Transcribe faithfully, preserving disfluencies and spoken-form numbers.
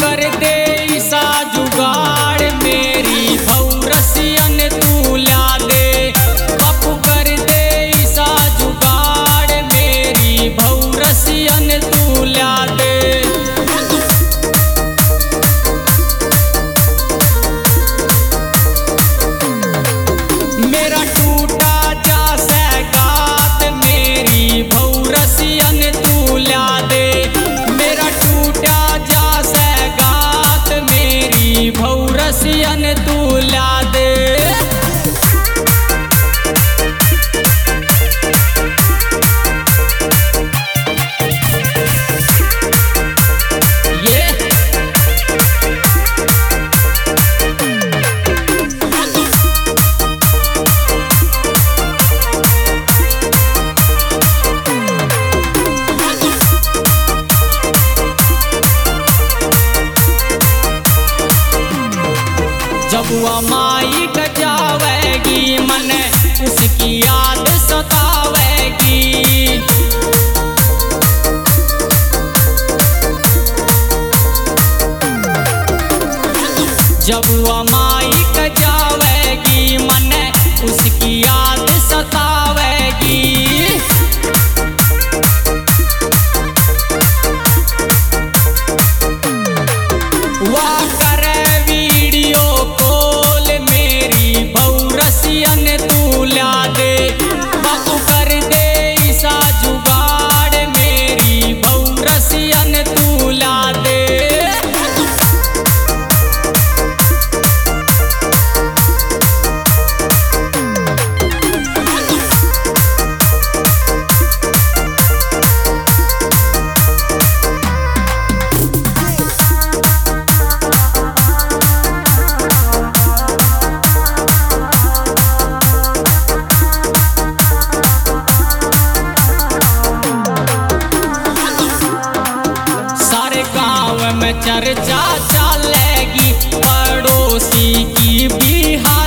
कर दे ईसा जुगाड़ मेरी भौरसियन तू ला दे। बापू कर दे ईसा जुगाड़ मेरी भौरसियन तू ला दे। मेरा टूटा जा सगात मेरी भौरसियन तू ला दे। मेरा टूटा जा सगात मेरी भौरसियन तू ला दे। जब वह माई जावेगी मन उसकी याद सतावेगी। जब वह माई जावेगी मन उसकी याद सतावेगी। वह करे वीडियो कॉल मेरी भौरसियन तू ला दे। बापू कर दे ईसा जुगाड़ मेरी भौरसियन तू ला दे। में चर्चा चलेगी पड़ोसी की भी।